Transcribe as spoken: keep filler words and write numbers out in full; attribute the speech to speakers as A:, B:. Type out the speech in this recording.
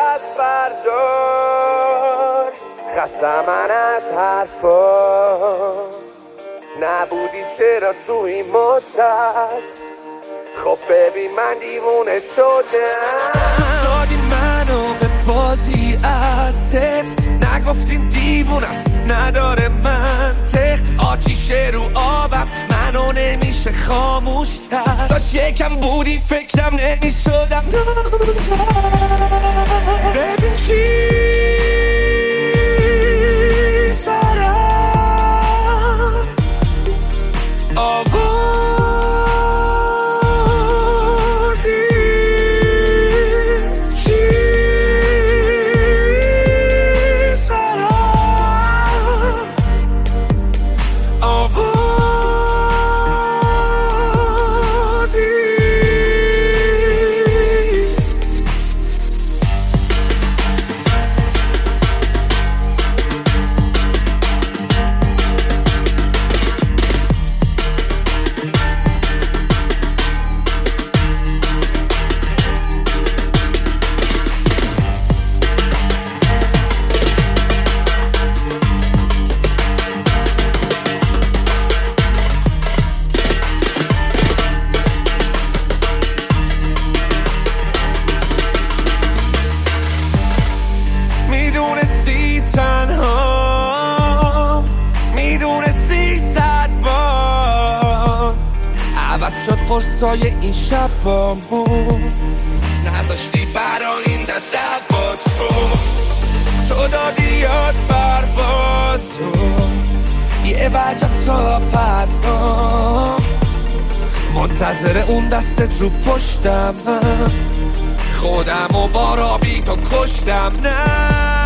A: دست بردار، خسته من از حرفا، نبودی چرا تو این مدت؟ خب ببین من دیوونه شدم. دادی منو به بازی از صفر، نگفتین دیوونه است نداره منطق، آتیش رو آبم منو نمیشه خاموش کرد، داشت یکم بودی فکرم نمیشدم. ببین چی سرم آوردی، چی سرم آوردی. میدونستی تنها، میدونستی صد بار عوض شد قرصای این شبامون، نذاشتی برا این دبات رو، تو دادی یاد پروازو، یه وجب تا پدگام، منتظر اون دستت رو پشتم، خودم و بارا بی تو کشتم. نه